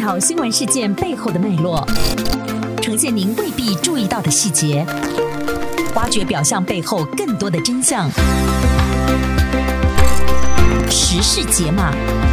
讨新闻事件背后的脉络，呈现您未必注意到的细节，挖掘表象背后更多的真相。时事解码。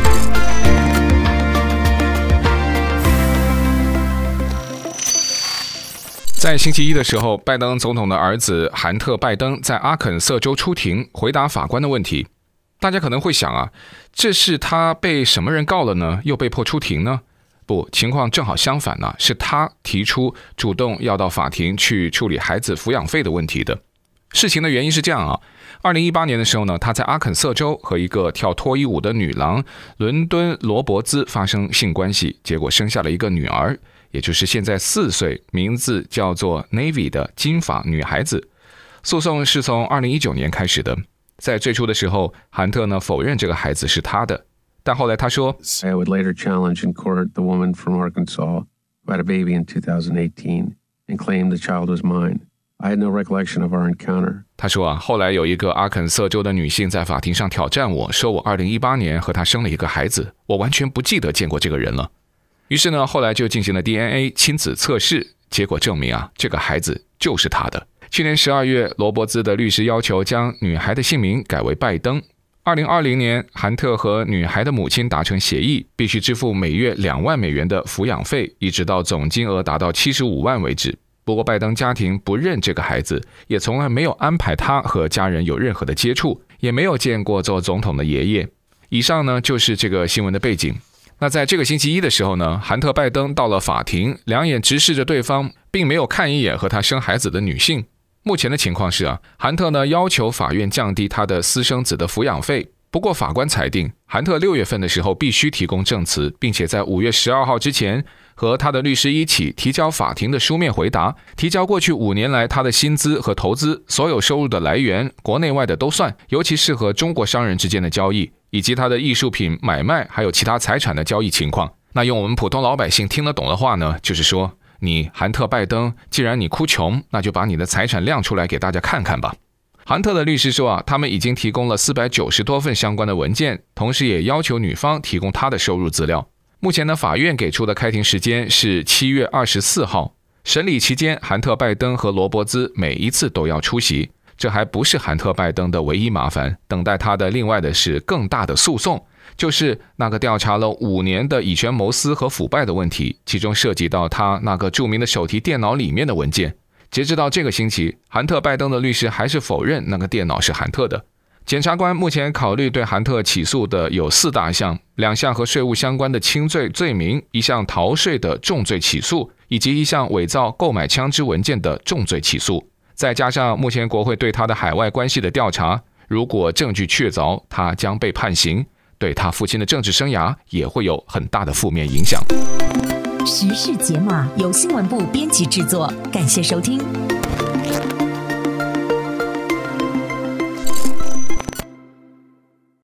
在星期一的时候，拜登总统的儿子韩特·拜登在阿肯色州出庭回答法官的问题。大家可能会想啊，这是他被什么人告了呢？又被迫出庭呢？不，情况正好相反呢，是他提出主动要到法庭去处理孩子抚养费的问题的。事情的原因是这样啊，2018年的时候呢，他在阿肯色州和一个跳脱衣舞的女郎伦敦罗伯兹发生性关系，结果生下了一个女儿，也就是现在4岁，名字叫做 Navy 的金发女孩子。诉讼是从2019年开始的。在最初的时候，韩特呢否認這個孩子是他的，但後來他說 I would later challenge in court the woman from Arkansas who had a baby in 2018 and claimed the child was mine. I had no recollection of our encounter. 他說啊，後來有一個阿肯色州的女性在法庭上挑戰我，說我2018年和她生了一個孩子，我完全不記得見過這個人了。於是呢，後來就進行了 DNA 親子測試，結果證明啊，這個孩子就是他的。去年12月，羅伯茲的律師要求將女孩的姓名改為拜登。2020年，韓特和女孩的母親達成協議，必須支付每月2萬美元的撫養費，一直到總金額達到75萬為止。不過拜登家庭不認這個孩子，也從來沒有安排他和家人有任何的接觸，也沒有見過做總統的爺爺。以上呢，就是這個新聞的背景。那在這個星期一的時候呢，韓特拜登到了法庭，兩眼直視着對方，並沒有看一眼和他生孩子的女性。目前的情況是啊，韓特呢要求法院降低他的私生子的撫養費，不過法官裁定，韓特6月份的時候必須提供證詞，並且在5月12號之前和他的律師一起提交法庭的書面回答，提交過去5年來他的薪資和投資，所有收入的來源，國內外的都算，尤其是和中國商人之間的交易，以及他的藝術品買賣，還有其他財產的交易情況。那用我們普通老百姓聽得懂的話呢，就是說你韓特拜登，既然你哭窮，那就把你的財產亮出來給大家看看吧。韓特的律師說啊，他們已經提供了490多份相關的文件，同時也要求女方提供她的收入資料。目前呢，法院給出的開庭時間是7月24號。審理期間，韓特拜登和羅伯茲每一次都要出席。這還不是韓特拜登的唯一麻煩，等待他的另外的是更大的訴訟，就是那個調查了5年的以權謀私和腐敗的問題，其中涉及到他那個著名的手提電腦裡面的文件。截至到這個星期，韓特拜登的律師還是否認那個電腦是韓特的。檢察官目前考慮對韓特起訴的有4大項，2項和稅務相關的輕罪罪名，1項逃稅的重罪起訴，以及1項偽造購買槍支文件的重罪起訴。再加上目前國會對他的海外關係的調查，如果證據確鑿，他將被判刑，對他父親的政治生涯也會有很大的負面影響。 時事解碼由新聞部編輯製作，感謝收聽。